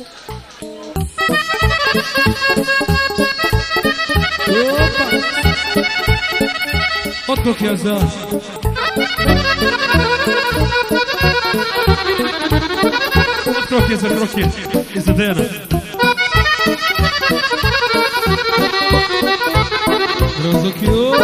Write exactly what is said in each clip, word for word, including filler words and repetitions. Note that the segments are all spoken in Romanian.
Opa! Otkog ja za... Otkog je za kroke i za Dejana. Rozok jo!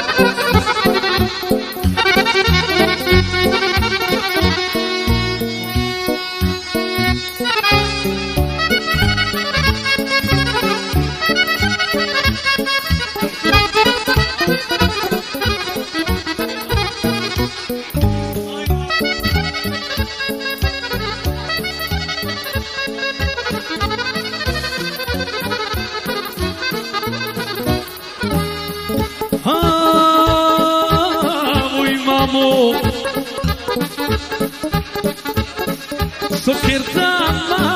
Sokerdama,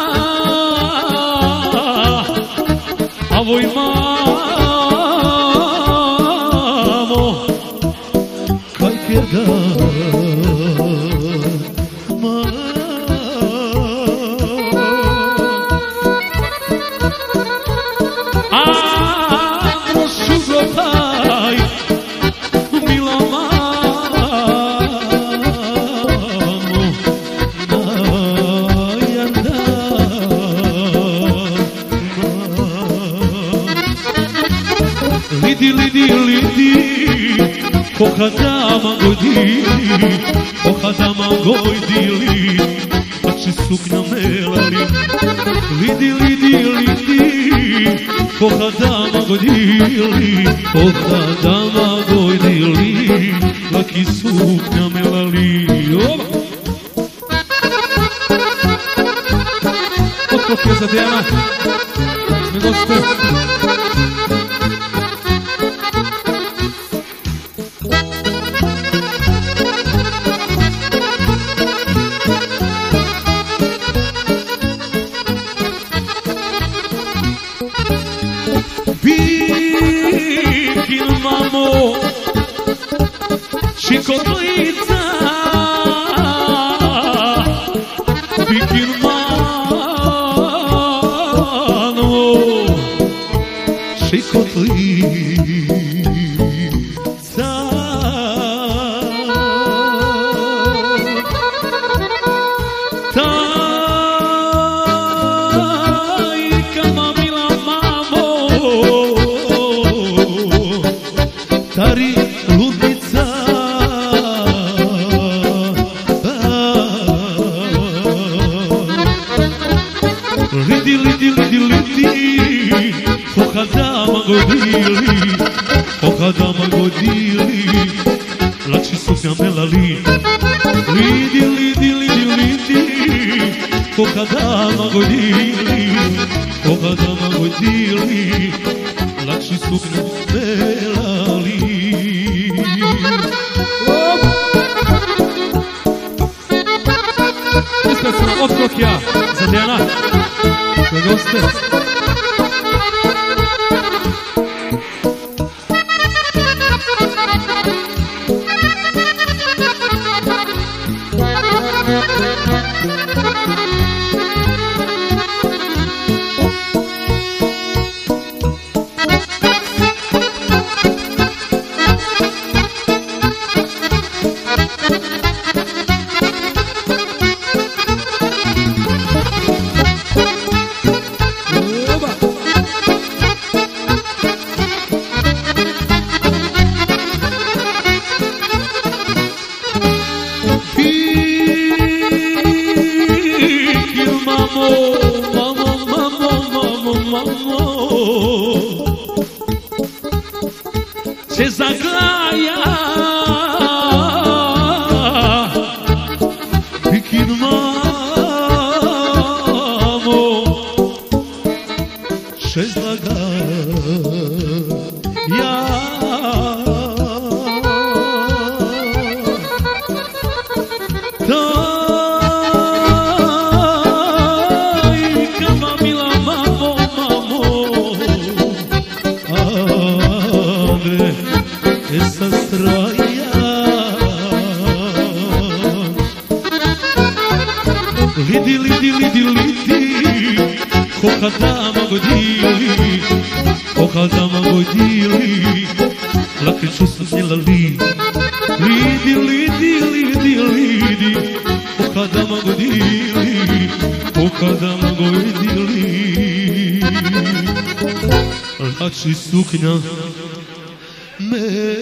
avoj mamo, kaj kerdama, amo sugotaj, mila Lidi, lidi, lidi, pohadama godili, pohadama godili, a će suknja melali. Lidi, lidi, lidi, pohadama godili, pohadama godili, laki suknja melali. Otkog je za Dejana, ne goste. Bikin mamo, šikotlica, bikin mano, šikotlica. Tari ludnica, lidi, lidi, lidi, lidi, pohadama godili, pohadama godili, lakši suknja melali. Lidi, lidi, lidi, lidi, pohadama godili, pohadama godili, lakši suknja melali. Iskacno otkog ja za Dejana, sve goste. Se zaglaja Bikin mamo, se zaglaja Tajka pokazama godili, pokazama godili, lake čustva snijela li, lidi, lidi, lidi, lidi, pokazama godili, pokazama godili, lači suknja me